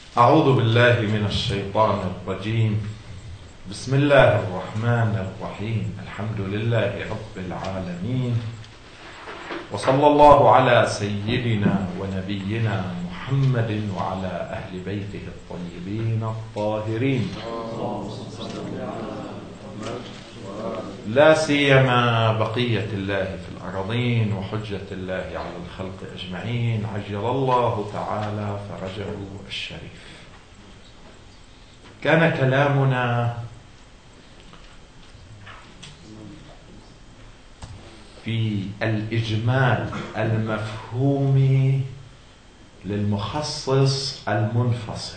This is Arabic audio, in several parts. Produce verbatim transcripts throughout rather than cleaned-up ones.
أعوذ بالله من الشيطان الرجيم. بسم الله الرحمن الرحيم. الحمد لله رب العالمين، وصلى الله على سيدنا ونبينا محمد وعلى أهل بيته الطيبين الطاهرين، لا سيما بقية الله في الأرضين وحجة الله على الخلق أجمعين، عجل الله تعالى فرجه الشريف. كان كلامنا في الإجمال المفهومي للمخصص المنفصل،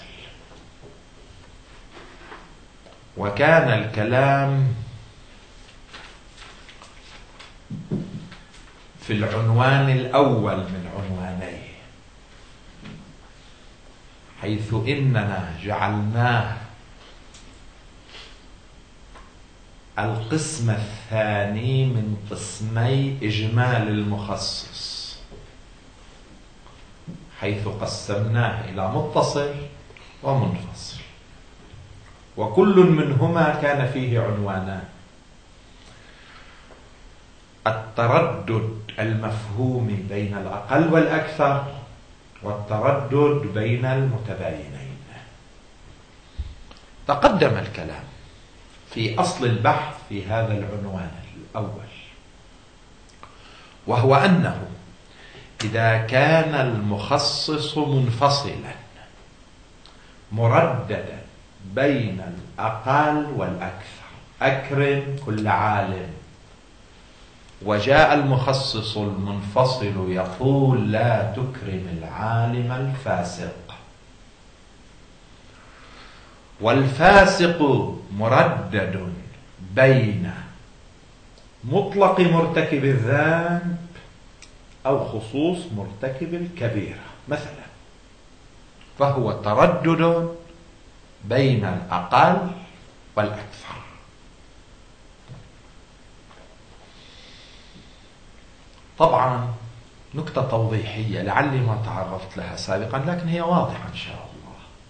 وكان الكلام في العنوان الأول من عنوانيه، حيث إننا جعلناه القسم الثاني من قسمي إجمال المخصص، حيث قسمناه إلى متصل ومنفصل، وكل منهما كان فيه عنوانان: التردد المفهوم بين الأقل والأكثر، والتردد بين المتباينين. تقدم الكلام في أصل البحث في هذا العنوان الأول، وهو أنه إذا كان المخصص منفصلا مرددا بين الأقل والأكثر، أكرم كل عالم، وجاء المخصص المنفصل يقول لا تكرم العالم الفاسق، والفاسق مردد بين مطلق مرتكب الذنب أو خصوص مرتكب الكبيرة مثلا، فهو تردد بين الأقل والأكثر. طبعا نكتة توضيحية لعلي ما تعرفت لها سابقا، لكن هي واضحة إن شاء الله.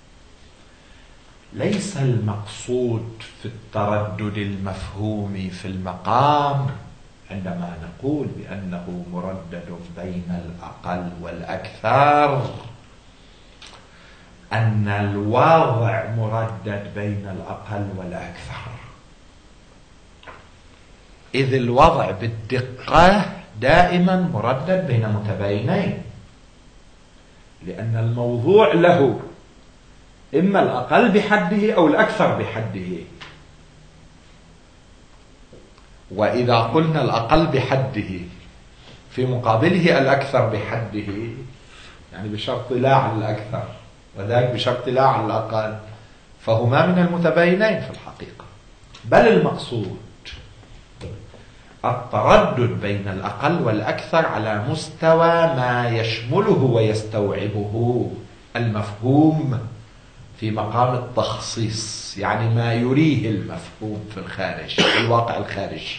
ليس المقصود في التردد المفهومي في المقام عندما نقول بأنه مردد بين الأقل والأكثر أن الوضع مردد بين الأقل والأكثر، إذ الوضع بالدقة دائما مردد بين متباينين، لأن الموضوع له إما الأقل بحده أو الأكثر بحده. وإذا قلنا الأقل بحده في مقابله الأكثر بحده، يعني بشرط لا على الأكثر وذلك بشرط لا على الأقل، فهما من المتباينين في الحقيقة. بل المقصود التردد بين الأقل والأكثر على مستوى ما يشمله ويستوعبه المفهوم في مقام التخصيص، يعني ما يريه المفهوم في الخارج، في الواقع الخارجي.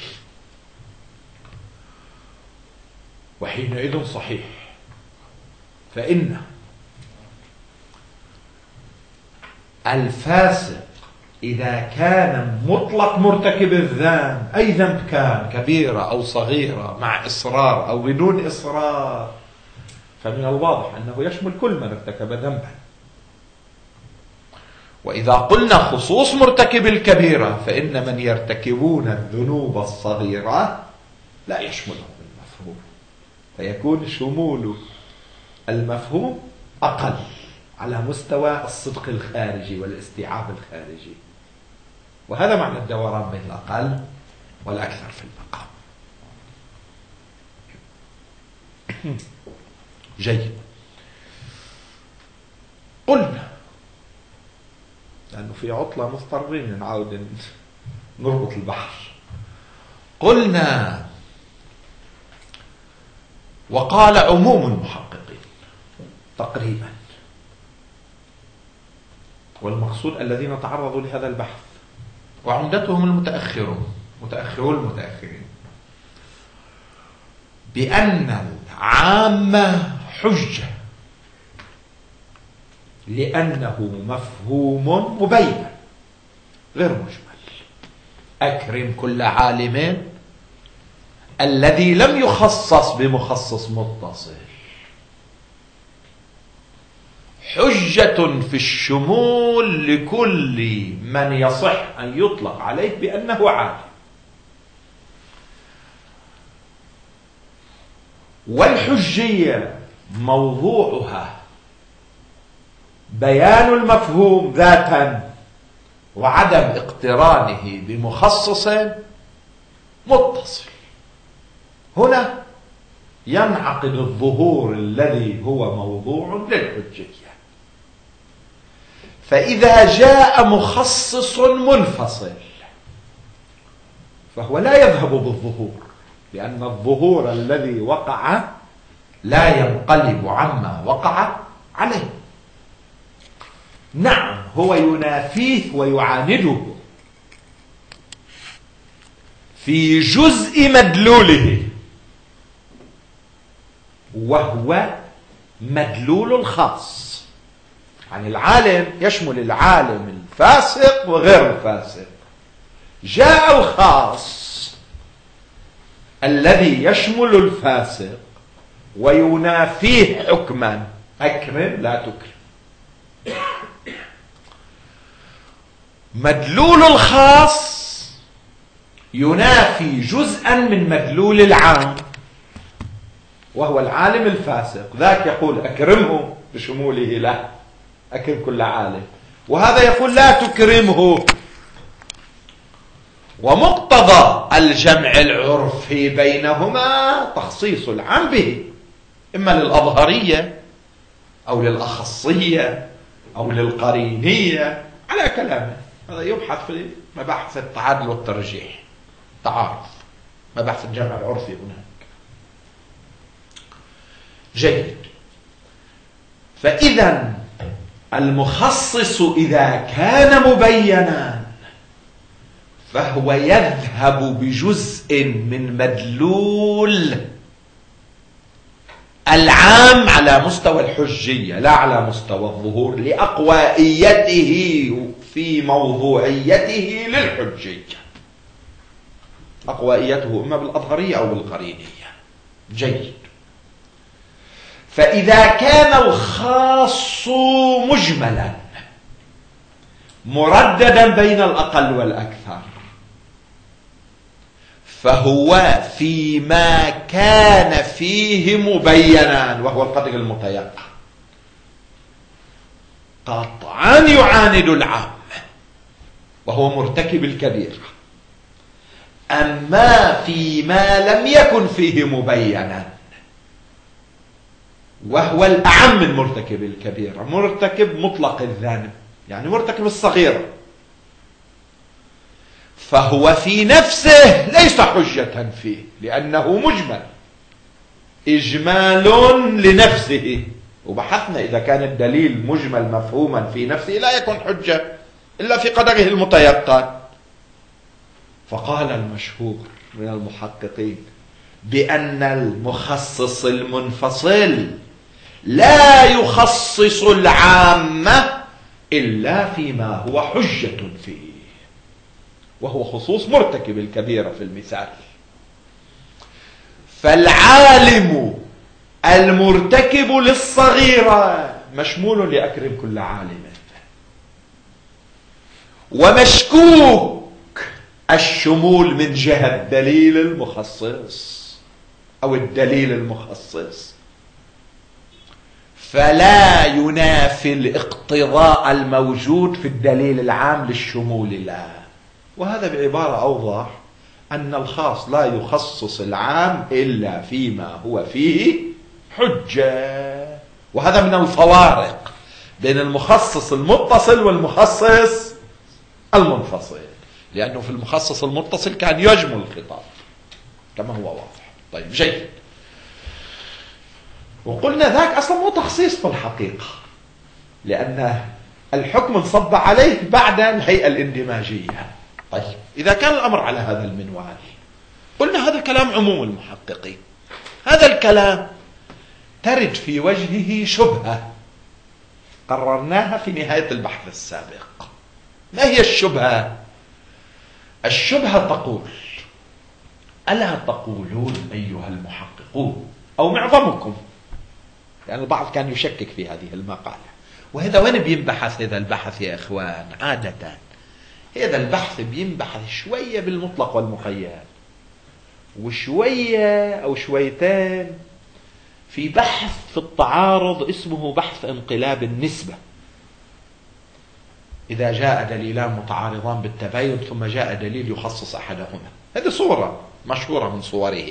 وحينئذ صحيح فإن الفاسق إذا كان مطلق مرتكب الذنب، أي ذنب كان كبيرة أو صغيرة، مع إصرار أو بدون إصرار، فمن الواضح أنه يشمل كل من ارتكب ذنبا. وإذا قلنا خصوص مرتكب الكبيرة فإن من يرتكبون الذنوب الصغيرة لا يشملهم المفهوم، فيكون شمول المفهوم أقل على مستوى الصدق الخارجي والاستيعاب الخارجي. وهذا معنى الدوران بين الأقل والأكثر في المقام. جيد. قلنا لأنه في عطلة مضطرين نعود نربط البحر. قلنا وقال عموم المحققين تقريبا، والمقصود الذين تعرضوا لهذا البحث، وعمدتهم المتأخرون متأخرون المتأخرين، بأن العامة حجة لأنه مفهوم مبين غير مجمل. أكرم كل عالم الذي لم يخصص بمخصص متصل، حجة في الشمول لكل من يصح أن يطلق عليه بأنه عالم. والحجية موضوعها بيان المفهوم ذاتا وعدم اقترانه بمخصص متصل. هنا ينعقد الظهور الذي هو موضوع للحجية. فإذا جاء مخصص منفصل فهو لا يذهب بالظهور، لأن الظهور الذي وقع لا ينقلب عما وقع عليه. نعم هو ينافيه ويعانده في جزء مدلوله، وهو مدلول الخاص. يعني العالم يشمل العالم الفاسق وغير الفاسق. جاء الخاص الذي يشمل الفاسق وينافيه حكما، أكرم لا تكرم. مدلول الخاص ينافي جزءا من مدلول العام، وهو العالم الفاسق. ذاك يقول أكرمه بشموله، لا أكرم كل عالم، وهذا يقول لا تكرمه. ومقتضى الجمع العرفي بينهما تخصيص العام به، إما للأظهرية أو للأخصية أو للقرينية على كلامه. هذا يبحث في مباحث التعادل والترجيح، تعارض، مباحث الجمع العرفي هناك. جيد. فإذا المخصص إذا كان مبينا فهو يذهب بجزء من مدلول العام على مستوى الحجية لا على مستوى الظهور، لأقوائيته في موضوعيته للحجية. أقوائيته إما بالأظهرية أو بالقرينية. جيد. فإذا كان الخاص مجملا مرددا بين الأقل والأكثر، فهو فيما كان فيه مبينا، وهو القدر المتيقن، قطعا يعاند العام وهو مرتكب الكبيرة. أما فيما لم يكن فيه مبينا، وهو الأعم من مرتكب الكبيرة، مرتكب مطلق الذنب، يعني مرتكب الصغيرة، فهو في نفسه ليس حجة فيه، لأنه مجمل، إجمال لنفسه. وبحثنا إذا كان الدليل مجمل مفهوما في نفسه لا يكون حجة إلا في قدره المتيقن. فقال المشهور من المحققين بأن المخصص المنفصل لا يخصص العامة إلا فيما هو حجة فيه، وهو خصوص مرتكب الكبيرة في المثال. فالعالم المرتكب للصغيرة مشمول لأكرم كل عالم، ومشكوك الشمول من جهة دليل المخصص أو الدليل المخصص، فلا ينافي الاقتضاء الموجود في الدليل العام للشمول لا. وهذا بعبارة أوضح أن الخاص لا يخصص العام إلا فيما هو فيه حجة. وهذا من الفوارق بين المخصص المتصل والمخصص المنفصل، لأنه في المخصص المتصل كان يجمل الخطاب كما هو واضح. طيب جيد. وقلنا ذاك أصلا مو تخصيص في الحقيقة، لأن الحكم انصب عليه بعد الهيئة الاندماجية. طيب إذا كان الأمر على هذا المنوال، قلنا هذا كلام عموم المحققين. هذا الكلام ترد في وجهه شبهة قررناها في نهاية البحث السابق. ما هي الشبهة؟ الشبهة تقول: ألا تقولون أيها المحققون، أو معظمكم، لأن يعني البعض كان يشكك في هذه المقالة، وهذا وين بينبحث هذا البحث يا إخوان؟ عادة هذا البحث بينبحث شوية بالمطلق والمقيد، وشوية أو شويتين في بحث في التعارض اسمه بحث انقلاب النسبة، إذا جاء دليلان متعارضان بالتباين ثم جاء دليل يخصص أحدهما. هذه صورة مشهورة من صوره.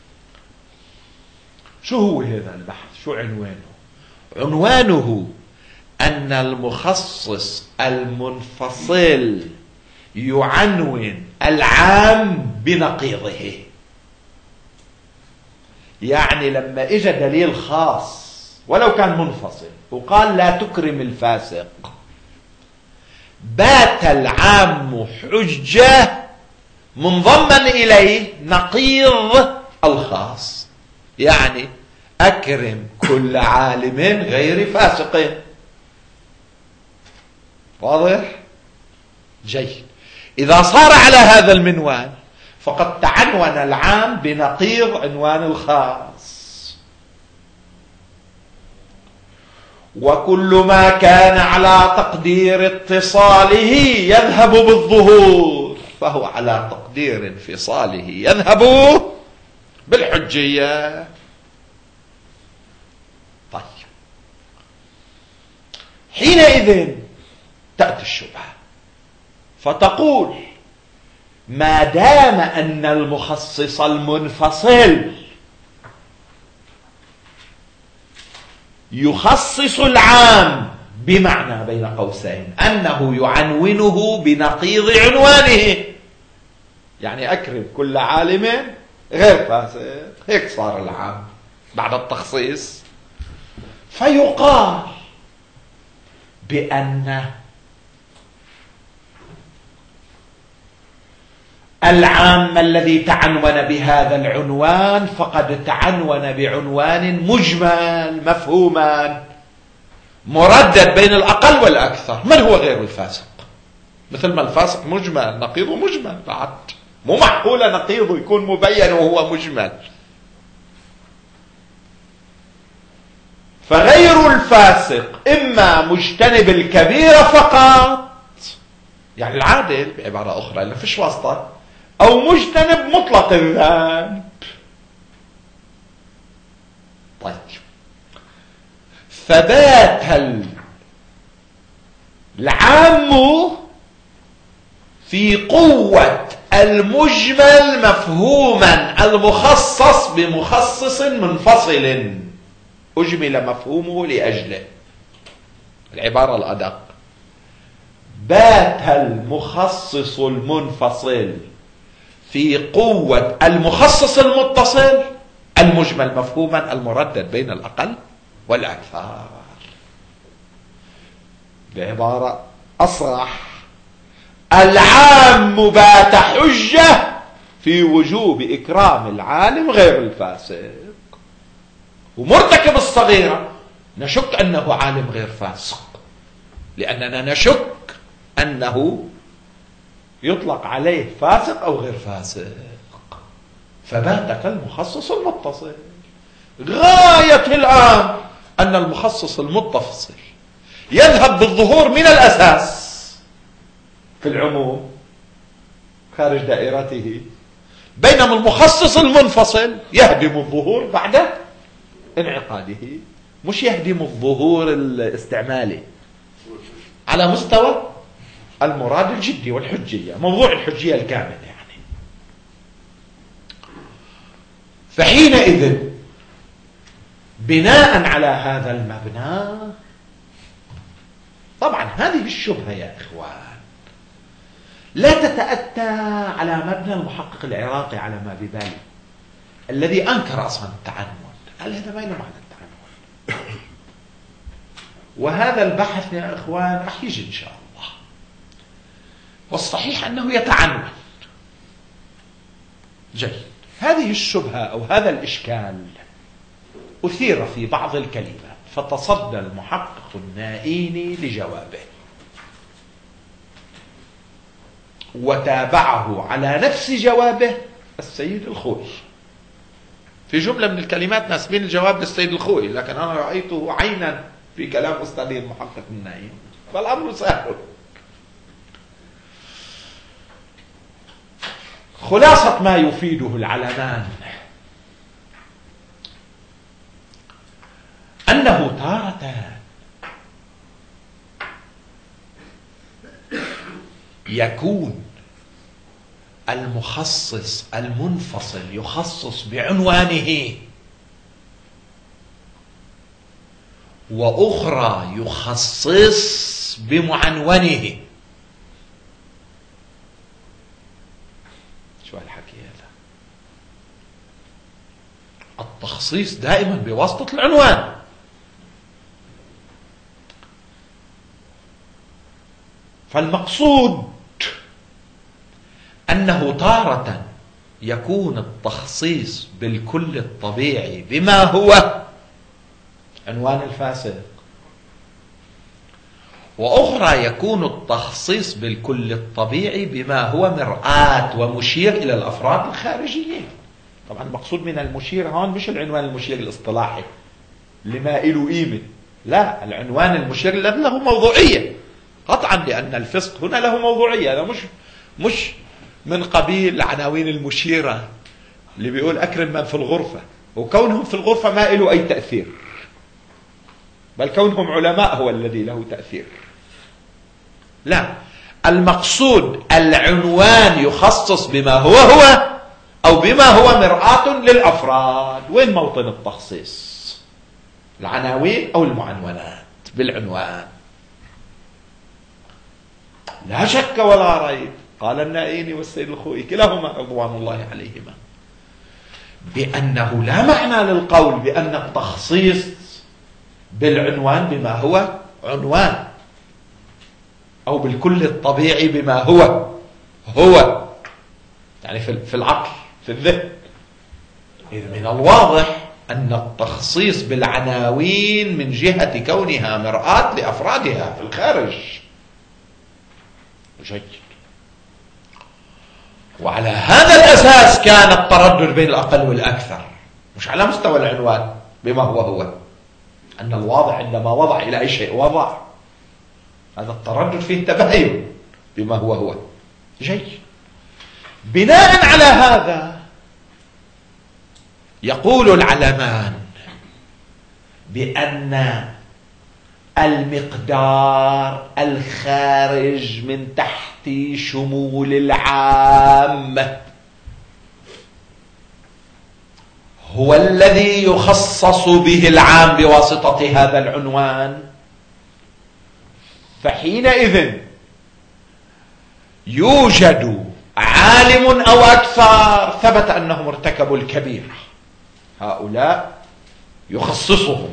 شو هو هذا البحث؟ شو عنوانه؟ عنوانه أن المخصص المنفصل يعنون العام بنقيضه. يعني لما اجى دليل خاص ولو كان منفصل وقال لا تكرم الفاسق، بات العام حجة منضما إليه نقيض الخاص، يعني أكرم كل عالم غير فاسق. واضح؟ جيد. إذا صار على هذا المنوال فقد تعنون العام بنقيض عنوان الخاص، وكل ما كان على تقدير اتصاله يذهب بالظهور فهو على تقدير انفصاله يذهب بالحجية. طيب، حينئذ تأتي الشبهة فتقول: ما دام أن المخصص المنفصل يخصص العام بمعنى بين قوسين أنه يعنونه بنقيض عنوانه، يعني أكرم كل عالم غير فاسق، هيك صار العام بعد التخصيص، فيقال بأن العام الذي تعنون بهذا العنوان فقد تعنون بعنوان مجمل مفهوما مردد بين الأقل والأكثر. من هو غير الفاسق؟ مثل ما الفاسق مجمل، نقيضه مجمل بعد، مو معقولة نقيضه يكون مبين وهو مجمل. فغير الفاسق إما مجتنب الكبيرة فقط، يعني العادل بعبارة أخرى اللي فيش واسطة، أو مجتنب مطلق الذنب. طيب، فبات العام في قوة المجمل مفهوما المخصص بمخصص منفصل أجمل مفهومه لأجله. العبارة الأدق: بات المخصص المنفصل في قوة المخصص المتصل المجمل مفهوما المردد بين الأقل والأكثر. بعبارة أصرح: العام بات حجة في وجوب إكرام العالم غير الفاسق، ومرتكب الصغيرة نشك أنه عالم غير فاسق، لأننا نشك أنه يطلق عليه فاسق أو غير فاسق. فبات كالمخصص المتصل. غاية الآن أن المخصص المتصل يذهب بالظهور من الأساس في العموم خارج دائرته، بينما المخصص المنفصل يهدم الظهور بعد انعقاده، مش يهدم الظهور الاستعمالي على مستوى المراد الجدي والحجية، موضوع الحجية الكامل يعني. فحينئذ بناء على هذا المبنى، طبعا هذه الشبهة يا إخوان لا تتأتى على مبنى المحقق العراقي على ما ببالي، الذي أنكر أصلا التعنون، قال هذا ما له معنى التعنون. وهذا البحث يا إخوان رح يجي إن شاء الله، والصحيح أنه يتعنون. جيد. هذه الشبهة أو هذا الإشكال أثير في بعض الكلمات فتصدى المحقق النائيني لجوابه وتابعه على نفس جوابه السيد الخوئي. في جملة من الكلمات ناسبين الجواب للسيد الخوئي، لكن أنا رأيته عينا في كلام أستاذي المحقق النائيني، فالأمر سهل. خلاصة ما يفيده العلمان أنه تارة يكون المخصص المنفصل يخصص بعنوانه، وأخرى يخصص بمعنونه. شو هالحكي هذا؟ التخصيص دائما بواسطة العنوان. فالمقصود أنه تارة يكون التخصيص بالكل الطبيعي بما هو عنوان الفاسق، وأخرى يكون التخصيص بالكل الطبيعي بما هو مرآة ومشير إلى الأفراد الخارجيين. طبعا المقصود من المشير هون مش العنوان المشير الاصطلاحي لما له قيمة، لا، العنوان المشير الذي له موضوعية قطعا، لأن الفسق هنا له موضوعية. هذا مش مش من قبيل العناوين المشيرة اللي بيقول أكرم من في الغرفة، وكونهم في الغرفة ما له أي تأثير، بل كونهم علماء هو الذي له تأثير. لا، المقصود العنوان يخصص بما هو هو أو بما هو مرآة للأفراد. وين موطن التخصيص؟ العناوين أو المعنونات بالعنوان. لا شك ولا ريب، قال النائيني والسيد الخوئي كلاهما رضوان الله عليهما، بأنه لا معنى للقول بأن التخصيص بالعنوان بما هو عنوان أو بالكل الطبيعي بما هو هو، يعني في العقل في الذهن. إذ من الواضح أن التخصيص بالعناوين من جهة كونها مرآة لأفرادها في الخارج جيد. وعلى هذا الأساس كان التردد بين الأقل والأكثر، مش على مستوى العنوان بما هو هو. أن الواضع عندما وضع إلى أي شيء وضع، هذا التردد فيه تباين بما هو هو جيد. بناء على هذا يقول العلمان بأن المقدار الخارج من تحت شمول العام هو الذي يخصص به العام بواسطة هذا العنوان. فحينئذ يوجد عالم أو أكثر ثبت أنهم ارتكبوا الكبيرة، هؤلاء يخصصهم،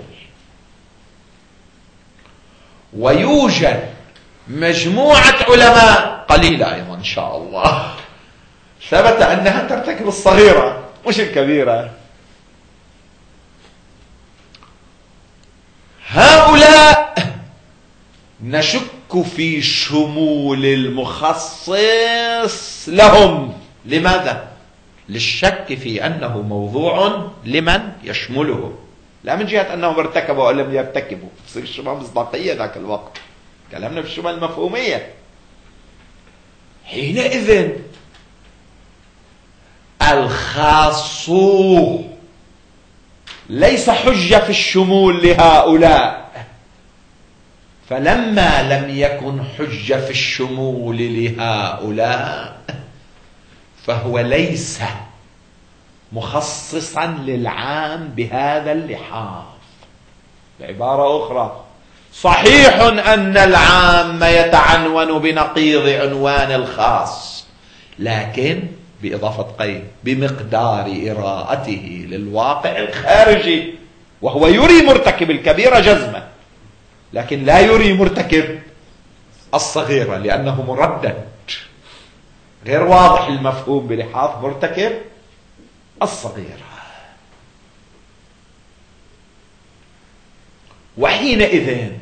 ويوجد مجموعة علماء قليلة أيضا إن شاء الله ثبت أنها ترتكب الصغيرة مش الكبيرة. هؤلاء نشك في شمول المخصص لهم. لماذا؟ للشك في أنه موضوع لمن يشمله، لا من جهة أنهم ارتكبوا أو لم يرتكبوا. تصير الشبهة مصداقية ذاك الوقت، كلامنا في الشبهة المفهومية. حينئذ الخاص ليس حجة في الشمول لهؤلاء، فلما لم يكن حجة في الشمول لهؤلاء فهو ليس مخصصا للعام بهذا اللحاظ. بعبارة أخرى، صحيح أن العام يتعنون بنقيض عنوان الخاص، لكن بإضافة قيد بمقدار إراءته للواقع الخارجي، وهو يري مرتكب الكبيرة جزمة، لكن لا يري مرتكب الصغيرة لأنه مردد غير واضح المفهوم بلحاظ مرتكب الصغيرة. وحينئذ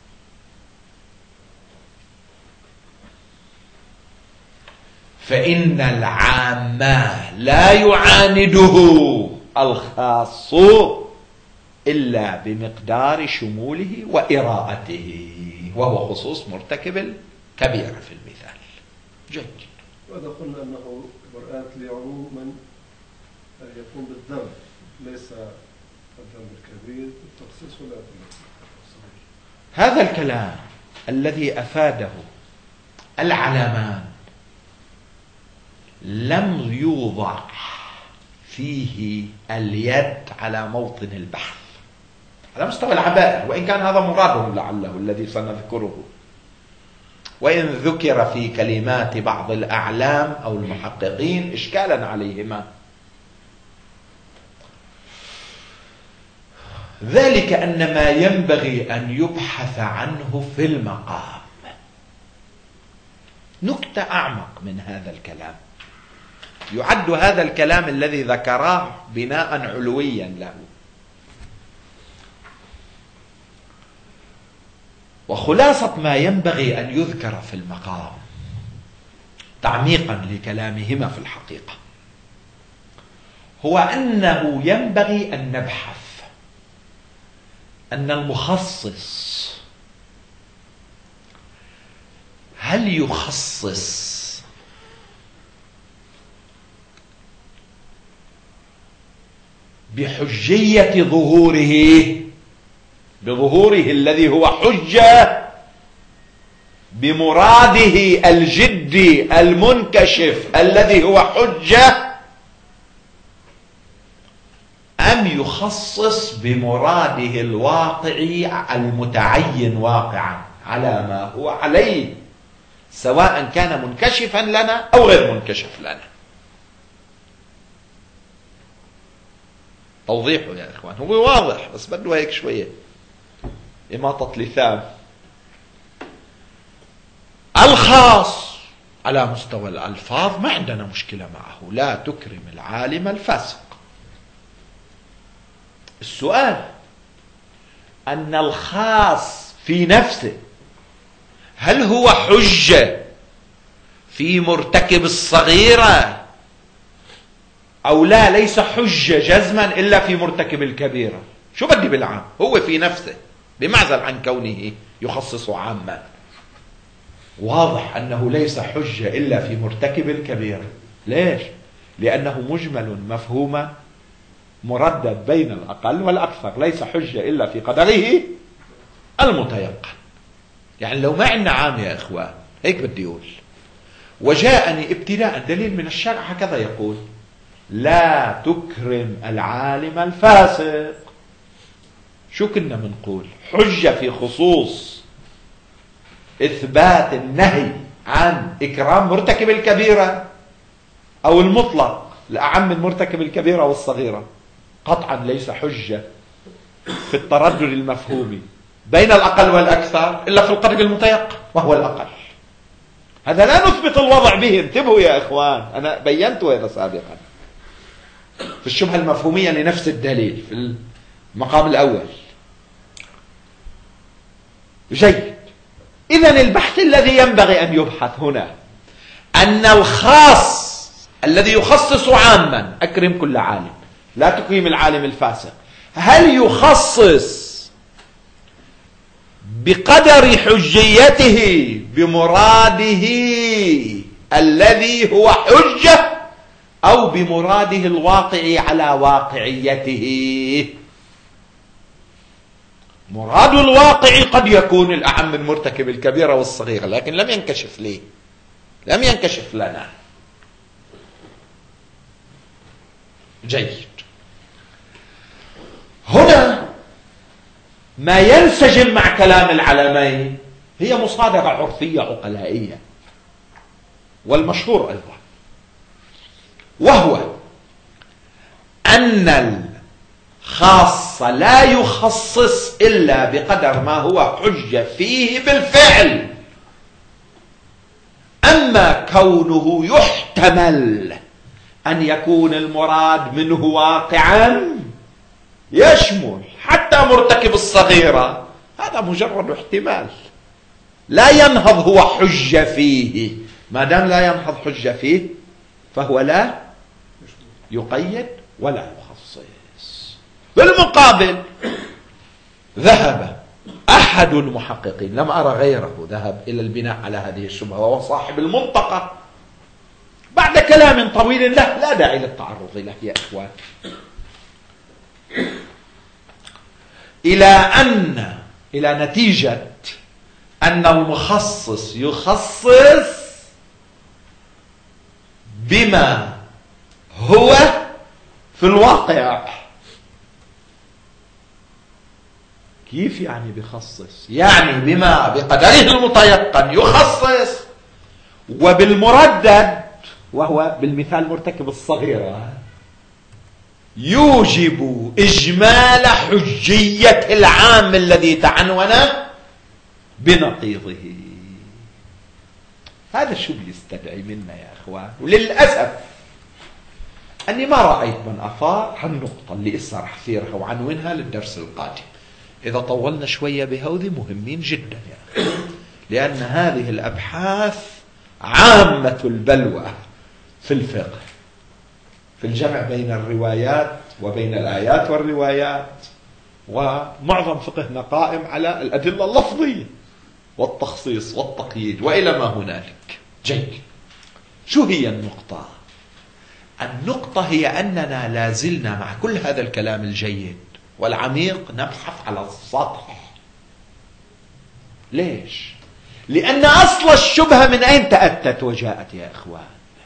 فإن العام لا يعانده الخاص إلا بمقدار شموله وإراءته، وهو خصوص مرتكب الكبيرة في المثال. جيد. وإذا قلنا أنه مرآة لعموم من يقوم بالذنب ليس الذنب الكبير التخصيص ولا الصغير، هذا الكلام الذي أفاده العلمان لم يوضع فيه اليد على موطن البحث على مستوى العبائر، وإن كان هذا مرادهم لعله الذي سنذكره، وإن ذكر في كلمات بعض الأعلام أو المحققين إشكالا عليهما. ذلك أن ما ينبغي أن يبحث عنه في المقام نكتة أعمق من هذا الكلام. يعد هذا الكلام الذي ذكراه بناء علويا له، وخلاصة ما ينبغي أن يذكر في المقام تعميقا لكلامهما في الحقيقة هو أنه ينبغي أن نبحث أن المخصص هل يخصص بحجية ظهوره، بظهوره الذي هو حجة، بمراده الجدي المنكشف الذي هو حجة، أم يخصص بمراده الواقعي المتعين واقعا على ما هو عليه، سواء كان منكشفا لنا أو غير منكشف لنا. توضيحه يا إخوان هو واضح بس بده هيك شوية إماطة لثام. الخاص على مستوى الألفاظ ما عندنا مشكلة معه، لا تكرم العالم الفاسق. السؤال أن الخاص في نفسه هل هو حجة في مرتكب الصغيرة أو لا، ليس حجة جزما إلا في مرتكب الكبيرة. شو بدي بالعام؟ هو في نفسه بمعزل عن كونه يخصص عاما. واضح أنه ليس حجة إلا في مرتكب الكبيرة. ليش؟ لأنه مجمل مفهوم مردد بين الأقل والأكثر، ليس حجة إلا في قدره المتيقن. يعني لو ما عندنا عام يا إخوان هيك بدي أقول، وجاءني ابتداء دليل من الشرع هكذا يقول لا تكرم العالم الفاسق، شو كنا منقول؟ حجة في خصوص إثبات النهي عن إكرام مرتكب الكبيرة أو المطلق لأعم من مرتكب الكبيرة والصغيرة؟ قطعا ليس حجة في التردد المفهومي بين الأقل والأكثر إلا في القدر المتيقن وهو الأقل. هذا لا نثبت الوضع به، انتبهوا يا إخوان، أنا بينت هذا سابقا في الشبهة المفهومية لنفس الدليل في المقام الأول. جيد. إذن البحث الذي ينبغي أن يبحث هنا أن الخاص الذي يخصص عاما أكرم كل عالم لا تكرم العالم الفاسق، هل يخصص بقدر حجيته بمراده الذي هو حجة أو بمراده الواقعي على واقعيته؟ مراد الواقع قد يكون الأعم من مرتكب الكبيرة والصغيرة، لكن لم ينكشف لي، لم ينكشف لنا. جيد. هنا ما ينسجم مع كلام العلمين هي مصادرة عرفية عقلائية، والمشهور أيضا، وهو أن الخاص لا يخصص إلا بقدر ما هو حجة فيه بالفعل، أما كونه يحتمل أن يكون المراد منه واقعا يشمل حتى حتى مرتكب الصغيرة هذا مجرد احتمال لا ينهض هو حجة فيه. ما دام لا ينهض حجة فيه فهو لا يقيد ولا يخصص. بالمقابل ذهب أحد المحققين، لم أرى غيره، ذهب إلى البناء على هذه الشبهة وهو صاحب المنطقة بعد كلام طويل له لا داعي للتعرض له يا إخوان، إلى أن إلى نتيجة أن المخصص يخصص بما هو في الواقع. كيف يعني بخصص؟ يعني بما بقدره المتيقن يخصص، وبالمردد وهو بالمثال مرتكب الصغيرة يوجب إجمال حجية العام الذي تعنون بنقيضه. هذا شو بيستدعي منا يا أخوان؟ وللأسف أني ما رأيت من أثار هالنقطة اللي إسا رح ثيرها وعنونها للدرس القادم. إذا طولنا شوية بهذه مهمين جدا يا أخي، لأن هذه الأبحاث عامة البلوى في الفقه، في الجمع بين الروايات وبين الآيات والروايات، ومعظم فقهنا قائم على الأدلة اللفظية والتخصيص والتقييد وإلى ما هنالك. جيد. شو هي النقطة؟ النقطة هي أننا لازلنا مع كل هذا الكلام الجيد والعميق نبحث على السطح. ليش؟ لأن أصل الشبهة من أين تأتت وجاءت يا إخوان؟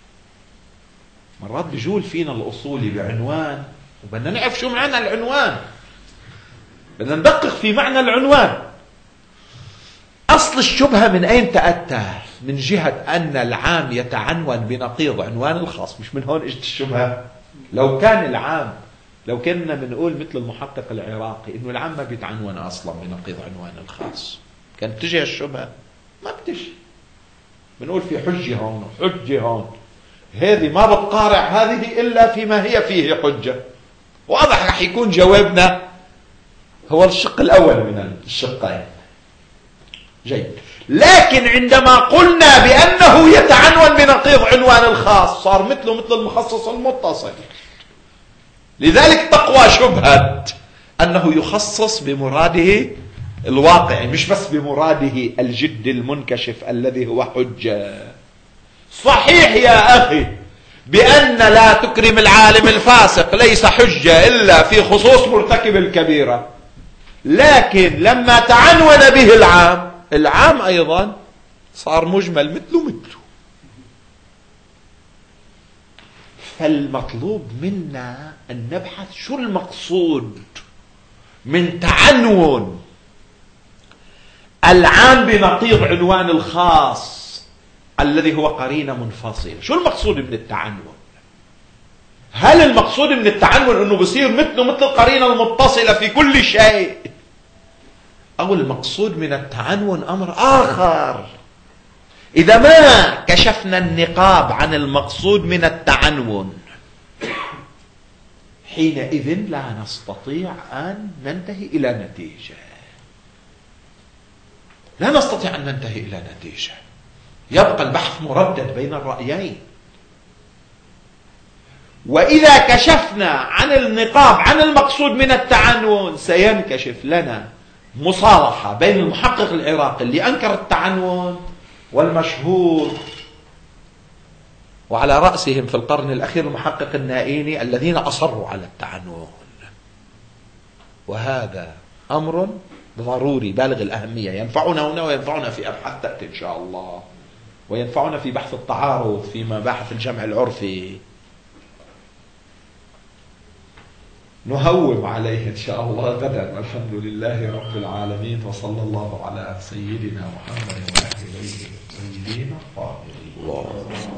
مرات بيجول فينا الأصولي بعنوان وبدنا نعرف شو معنى العنوان، بدنا ندقق في معنى العنوان. أصل الشبهة من أين تأتى؟ من جهة أن العام يتعنون بنقيض عنوان الخاص. مش من هون اجت الشبهة. لو كان العام لو كنا بنقول مثل المحقق العراقي إنه العام ما بيتعنون أصلا بنقيض عنوان الخاص، كانت تجي الشبهة؟ ما بتجي. بنقول في حجة هون وحجة هون، هذه ما بتقارع هذه إلا فيما هي فيه حجة. واضح رح يكون جوابنا هو الشق الأول من الشقين. جيد. لكن عندما قلنا بأنه يتعنون بنقيض عنوان الخاص صار مثله مثل المخصص المتصل. لذلك تقوى شبهة أنه يخصص بمراده الواقعي مش بس بمراده الجد المنكشف الذي هو حجة. صحيح يا أخي بأن لا تكرم العالم الفاسق ليس حجة إلا في خصوص مرتكب الكبيرة، لكن لما تعنون به العام العام أيضا صار مجمل مثله مثله. فالمطلوب منا أن نبحث شو المقصود من تعنون العام بنقيض عنوان الخاص الذي هو قرينة منفصلة. شو المقصود من التعنون؟ هل المقصود من التعنون أنه بصير مثله مثل القرينة المتصلة في كل شيء، أو المقصود من التعنون أمر آخر؟ إذا ما كشفنا النقاب عن المقصود من التعنون حينئذ لا نستطيع أن ننتهي إلى نتيجة. لا نستطيع أن ننتهي إلى نتيجة، يبقى البحث مردد بين الرأيين. وإذا كشفنا عن النقاب عن المقصود من التعنون سينكشف لنا مصالحة بين المحقق العراقي اللي أنكر التعنون والمشهور، وعلى رأسهم في القرن الأخير المحقق النائيني الذين أصروا على التعنون. وهذا أمر ضروري بالغ الأهمية ينفعنا هنا وينفعنا في أبحاث تأتي إن شاء الله، وينفعنا في بحث التعارض في مباحث الجمع العرفي. نهوم عليه إن شاء الله غدا، والحمد لله رب العالمين، وصلى الله على سيدنا محمد وآله الطيبين الطاهرين.